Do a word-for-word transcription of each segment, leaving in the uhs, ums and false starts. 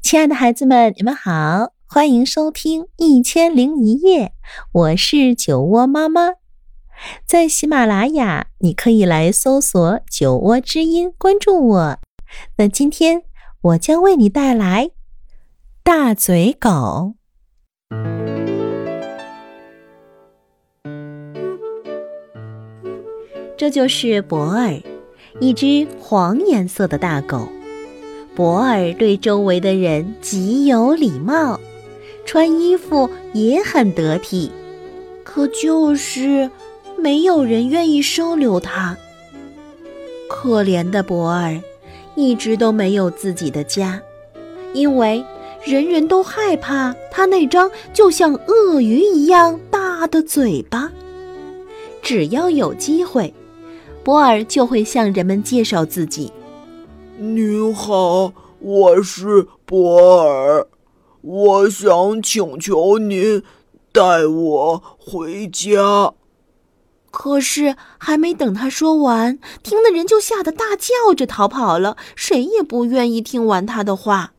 亲爱的孩子们，你们好，欢迎收听一千零一夜，我是酒窝妈妈。在喜马拉雅，你可以来搜索酒窝之音，关注我。那今天我将为你带来大嘴狗。这就是博尔，一只黄颜色的大狗。博尔对周围的人极有礼貌，穿衣服也很得体，可就是没有人愿意收留他。可怜的博尔一直都没有自己的家，因为人人都害怕他那张就像鳄鱼一样大的嘴巴。只要有机会，博尔就会向人们介绍自己。 您好，我是博尔，我想请求您带我回家。 可是还没等他说完，听的人就吓得大叫着逃跑了，谁也不愿意听完他的话。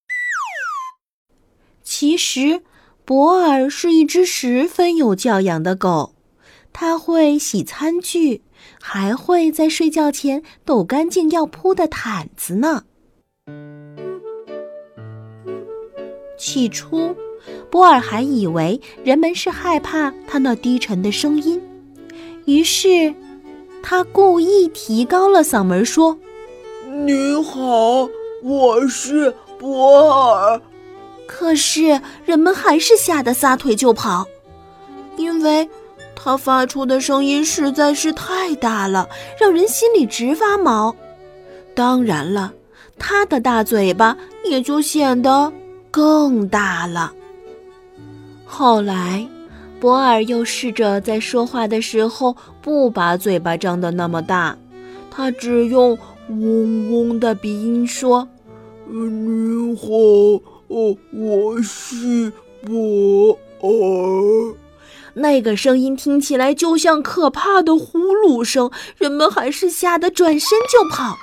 其实博尔是一只十分有教养的狗，他会洗餐具，还会在睡觉前抖干净要铺的毯子呢。起初，博尔还以为人们是害怕他那低沉的声音，于是他故意提高了嗓门说： 您好，我是博尔。 可是人们还是吓得撒腿就跑，因为他发出的声音实在是太大了，让人心里直发毛。当然了，他的大嘴巴也就显得更大了。后来，博尔又试着在说话的时候不把嘴巴张得那么大，他只用嗡嗡的鼻音说： 您好，哦，我是博尔。 那个声音听起来就像可怕的呼噜声，人们还是吓得转身就跑。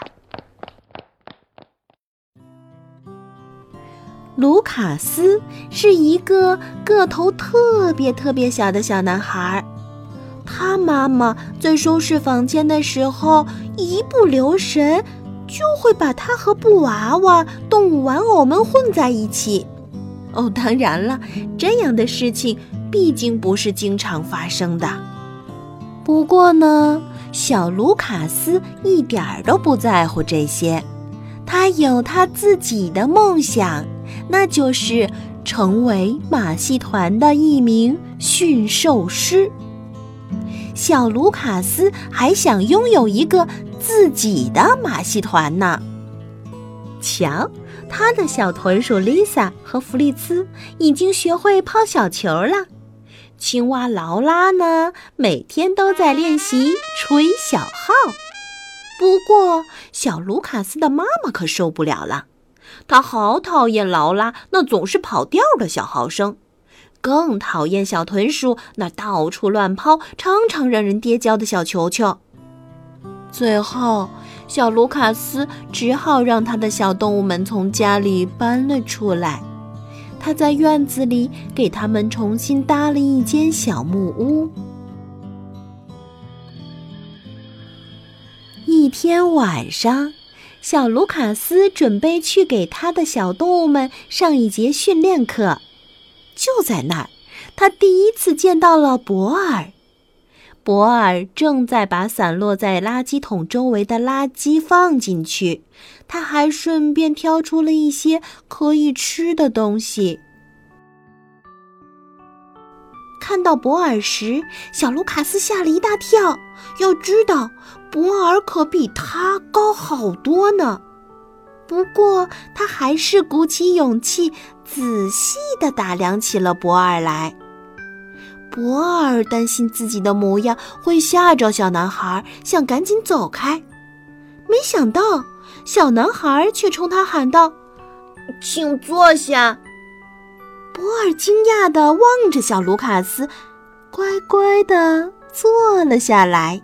卢卡斯是一个个头特别特别小的小男孩，他妈妈在收拾房间的时候一不留神就会把他和布娃娃、动物玩偶们混在一起。哦，当然了，这样的事情毕竟不是经常发生的。不过呢，小卢卡斯一点儿都不在乎这些，他有他自己的梦想，那就是成为马戏团的一名驯兽师。小卢卡斯还想拥有一个自己的马戏团呢。瞧，他的小豚鼠丽萨和弗利兹已经学会抛小球了。青蛙劳拉呢，每天都在练习吹小号。不过，小卢卡斯的妈妈可受不了了，她好讨厌劳拉那总是跑调的小号声，更讨厌小豚鼠那到处乱抛、常常让人跌跤的小球球。最后，小卢卡斯只好让他的小动物们从家里搬了出来。他在院子里给他们重新搭了一间小木屋。一天晚上，小卢卡斯准备去给他的小动物们上一节训练课。就在那儿，他第一次见到了博尔。博尔正在把散落在垃圾桶周围的垃圾放进去，他还顺便挑出了一些可以吃的东西。看到博尔时，小卢卡斯吓了一大跳，要知道博尔可比他高好多呢。不过他还是鼓起勇气，仔细地打量起了博尔来。博尔担心自己的模样会吓着小男孩，想赶紧走开。没想到，小男孩却冲他喊道：请坐下。博尔惊讶地望着小卢卡斯，乖乖地坐了下来。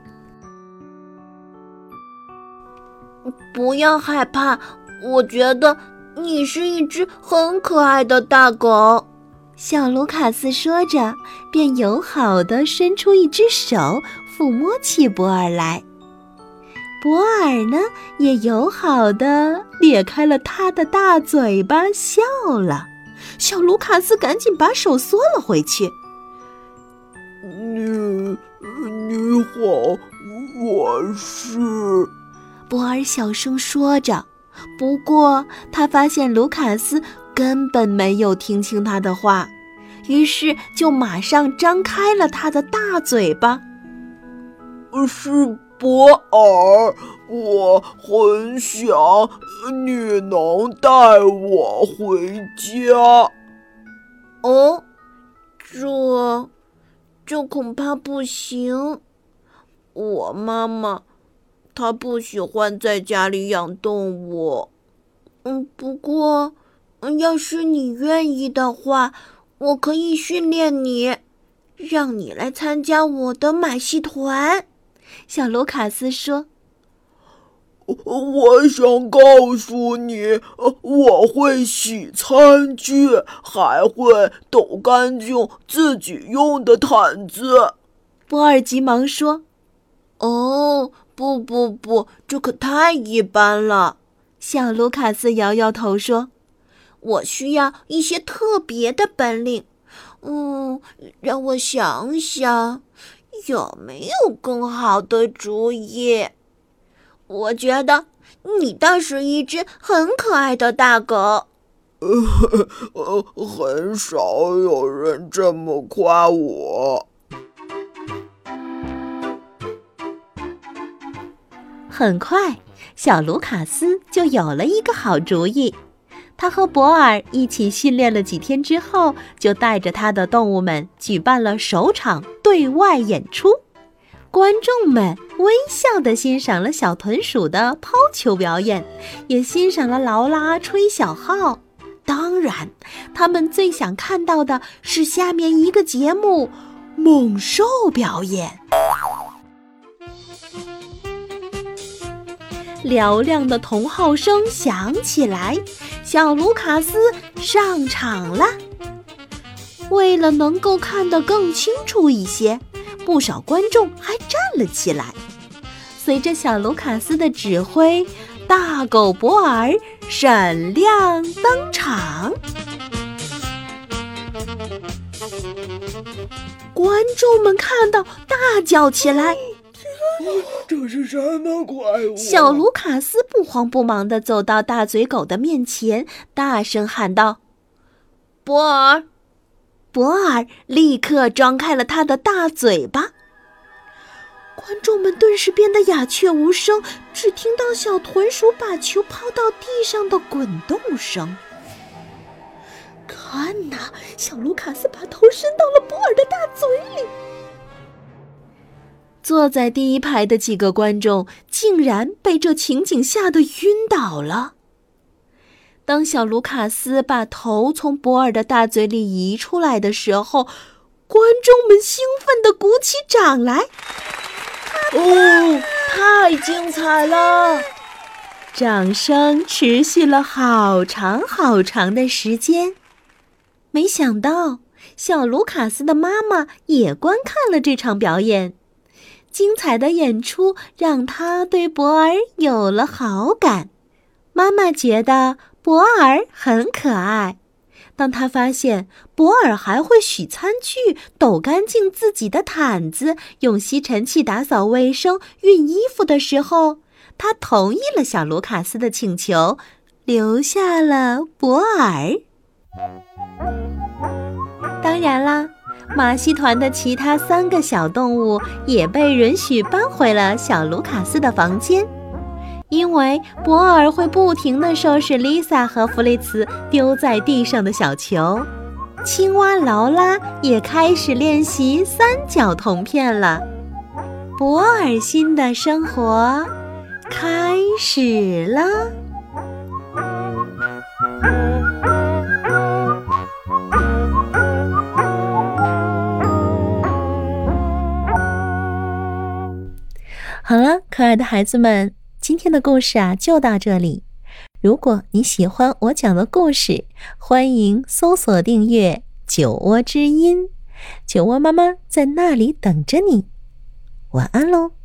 不要害怕，我觉得你是一只很可爱的大狗。小卢卡斯说着，便友好地伸出一只手抚摸起博尔来。博尔呢，也友好地咧开了他的大嘴巴笑了。小卢卡斯赶紧把手缩了回去。 你你好，我是…… 博尔小声说着，不过他发现卢卡斯根本没有听清他的话，于是就马上张开了他的大嘴巴。 是博尔，我很想你能带我回家。 哦，这这恐怕不行。我妈妈她不喜欢在家里养动物。嗯，不过要是你愿意的话，我可以训练你，让你来参加我的马戏团。小卢卡斯说。 我想告诉你，我会洗餐具，还会抖干净自己用的毯子。 波尔急忙说。哦，不不不，这可太一般了。小卢卡斯摇摇头说，我需要一些特别的本领。嗯，让我想想，有没有更好的主意？我觉得你倒是一只很可爱的大狗。 呃，很少有人这么夸我。 很快，小卢卡斯就有了一个好主意。他和博尔一起训练了几天之后，就带着他的动物们举办了首场对外演出。观众们微笑地欣赏了小豚鼠的抛球表演，也欣赏了劳拉吹小号。当然，他们最想看到的是下面一个节目——猛兽表演。嘹亮的铜号声响起来，小卢卡斯上场了。为了能够看得更清楚一些，不少观众还站了起来。随着小卢卡斯的指挥，大狗博尔闪亮登场。观众们看到大叫起来， 这是什么怪物？ 小卢卡斯不慌不忙地走到大嘴狗的面前，大声喊道：博尔！博尔立刻张开了他的大嘴巴。观众们顿时变得鸦雀无声，只听到小豚鼠把球抛到地上的滚动声。看哪，小卢卡斯把头伸到了博尔的大嘴里。坐在第一排的几个观众竟然被这情景吓得晕倒了。当小卢卡斯把头从博尔的大嘴里移出来的时候，观众们兴奋地鼓起掌来。哦，太精彩了！掌声持续了好长好长的时间。没想到，小卢卡斯的妈妈也观看了这场表演。精彩的演出让他对博尔有了好感。妈妈觉得博尔很可爱。当他发现博尔还会洗餐具、抖干净自己的毯子、用吸尘器打扫卫生、熨衣服的时候，他同意了小卢卡斯的请求，留下了博尔。当然啦，马戏团的其他三个小动物也被允许搬回了小卢卡斯的房间。因为博尔会不停地收拾丽萨和弗利茨丢在地上的小球，青蛙劳拉也开始练习三角铜片了。博尔新的生活开始了。好了，可爱的孩子们，今天的故事啊就到这里。 如果你喜欢我讲的故事，欢迎搜索订阅酒窝之音，酒窝妈妈在那里等着你。晚安喽。